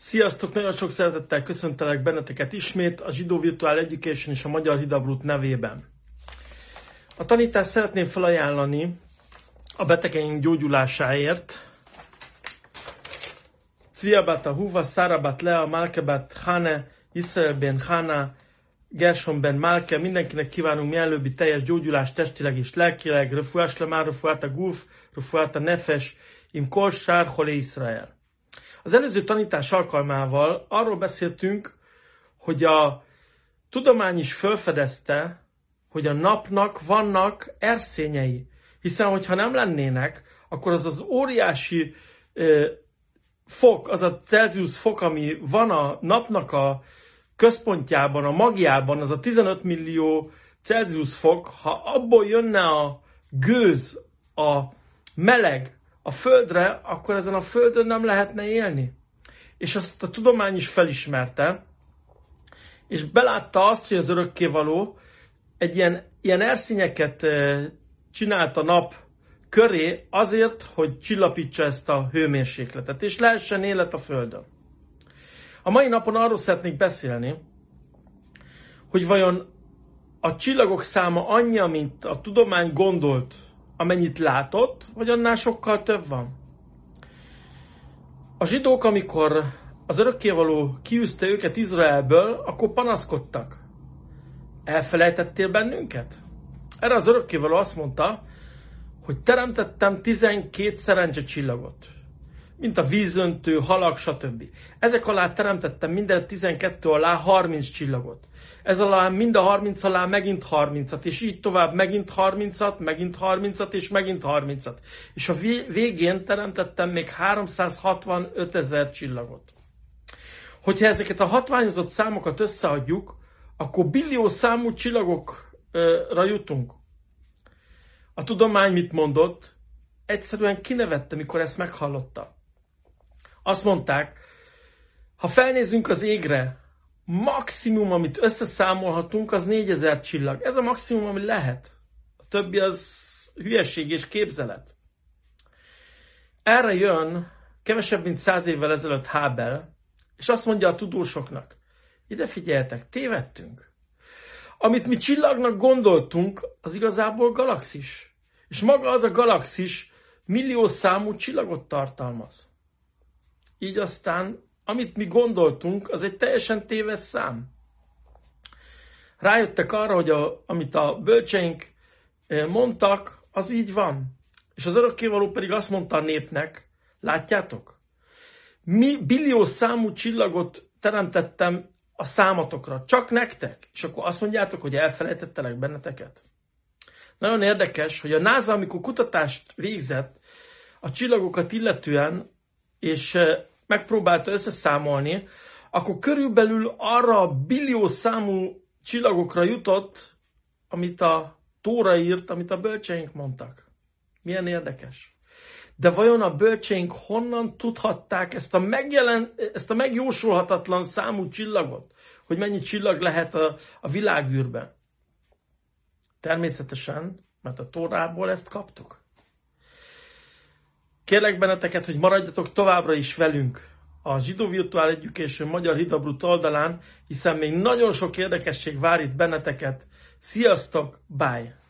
Sziasztok! Nagyon sok szeretettel köszöntelek benneteket ismét a Zsidó Virtual Education és a Magyar Hidabrut nevében. A tanítást szeretném felajánlani a betegeink gyógyulásáért. Cvia bat Ahuva, Szára bat Lea, Malke bat Hane, Israel ben Hana, Gershon ben Malke. Mindenkinek kívánunk mielőbbi teljes gyógyulást testileg és lelkileg. Refuás lemár, refuát a guf, refuát a nefes, im kol sár holé Israel. Az előző tanítás alkalmával arról beszéltünk, hogy a tudomány is felfedezte, hogy a napnak vannak erszényei. Hiszen, hogyha nem lennének, akkor az óriási fok, az a Celsius fok, ami van a napnak a központjában, a magjában, az a 15 millió Celsius fok, ha abból jönne a gőz, a meleg a földre, akkor ezen a földön nem lehetne élni. És azt a tudomány is felismerte, és belátta azt, hogy az örökkévaló egy ilyen erszényeket csinált a nap köré azért, hogy csillapítsa ezt a hőmérsékletet, és lehessen élet a földön. A mai napon arról szeretnék beszélni, hogy vajon a csillagok száma annyi, mint a tudomány gondolt, amennyit látott, vagy annál sokkal több van. A zsidók, amikor az örökkévaló kiűzte őket Izraelből, akkor panaszkodtak. Elfelejtettél bennünket? Erre az örökkévaló azt mondta, hogy teremtettem 12 szerencsecsillagot, mint a vízöntő, halak, stb. Ezek alá teremtettem minden 12 alá 30 csillagot. Ez alá mind a 30 alá megint 30-at, és így tovább megint 30-at, megint 30-at, és megint 30-at. És a végén teremtettem még 365 000 csillagot. Hogyha ezeket a hatványozott számokat összeadjuk, akkor billió számú csillagokra jutunk. A tudomány mit mondott? Egyszerűen kinevette, mikor ezt meghallotta. Azt mondták, ha felnézünk az égre, maximum, amit összeszámolhatunk, az 4000 csillag. Ez a maximum, ami lehet. A többi az hülyeség és képzelet. Erre jön kevesebb, mint 100 évvel ezelőtt Hubble, és azt mondja a tudósoknak, ide figyeljetek, tévedtünk. Amit mi csillagnak gondoltunk, az igazából galaxis. És maga az a galaxis millió számú csillagot tartalmaz. Így aztán, amit mi gondoltunk, az egy teljesen téves szám. Rájöttek arra, hogy amit a bölcseink mondtak, az így van. És az örökkévaló pedig azt mondta a népnek, látjátok? Mi billió számú csillagot teremtettem a számatokra, csak nektek. És akkor azt mondjátok, hogy elfelejtettelek benneteket. Nagyon érdekes, hogy a NASA, amikor kutatást végzett a csillagokat illetően, és megpróbálta összeszámolni, akkor körülbelül arra a billió számú csillagokra jutott, amit a Tóra írt, amit a bölcseink mondtak. Milyen érdekes. De vajon a bölcseink honnan tudhatták ezt a megjósolhatatlan számú csillagot? Hogy mennyi csillag lehet a világűrben? Természetesen, mert a Tórából ezt kaptuk. Kérlek benneteket, hogy maradjatok továbbra is velünk a Zsidó Virtual Education Magyar Hidabrut oldalán, hiszen még nagyon sok érdekesség vár itt benneteket. Sziasztok, bye!